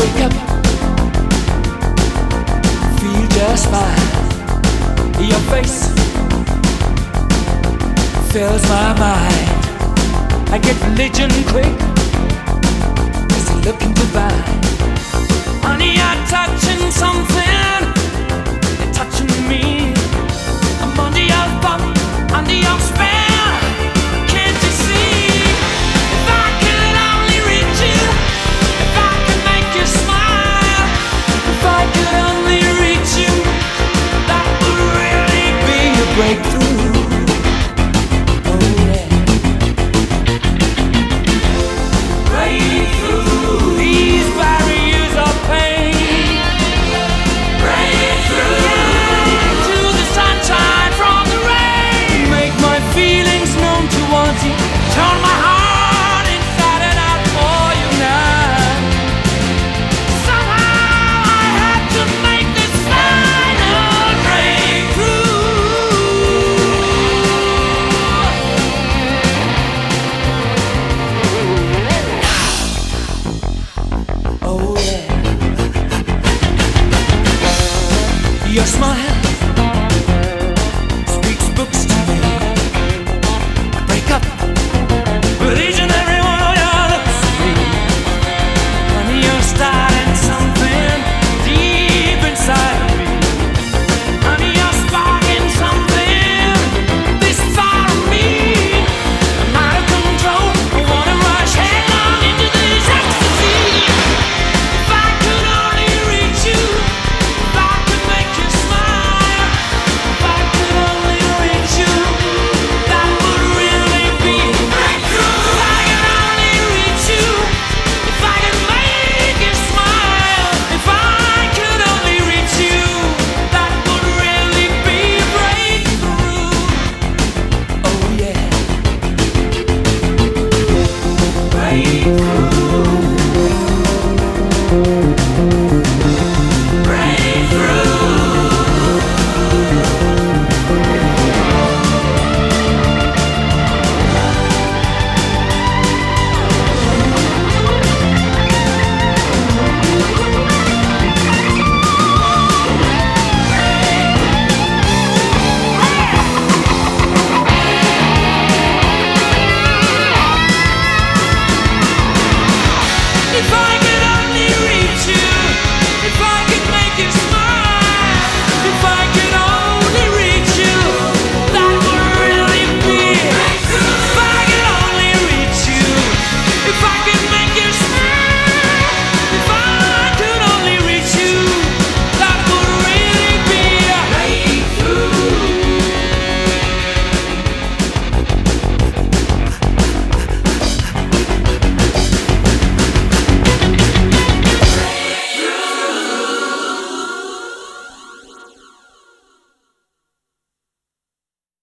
wake up, feel just fine. Your face fills my mind. I get religion quick, cause you're looking divine. Honey, you're touching something, you're touching me. I'm under your thumb, under your spell. Can't you see? If I could only reach you, if I could make you smile, if I could only reach you, that would really be a breakthrough. Oh yeah. Breakthrough. These barriers of pain. Breakthrough. Yeah, to the sunshine from the rain. Make my feelings known towards you. Turn my heart inside and out for you now. Somehow I had to make this final breakthrough.